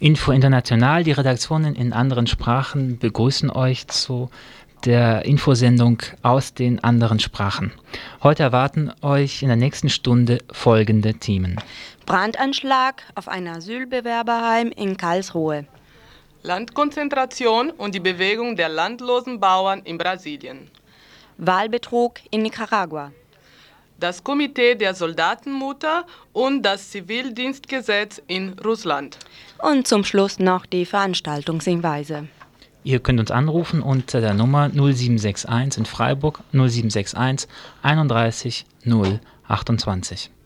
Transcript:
Info International, die Redaktionen in anderen Sprachen begrüßen euch zu der Infosendung aus den anderen Sprachen. Heute erwarten euch in der nächsten Stunde folgende Themen. Brandanschlag auf ein Asylbewerberheim in Karlsruhe. Landkonzentration und die Bewegung der landlosen Bauern in Brasilien. Wahlbetrug in Nicaragua. Das Komitee der Soldatenmutter und das Zivildienstgesetz in Russland. Und zum Schluss noch die Veranstaltungshinweise. Ihr könnt uns anrufen unter der Nummer 0761 in Freiburg 0761 31 028.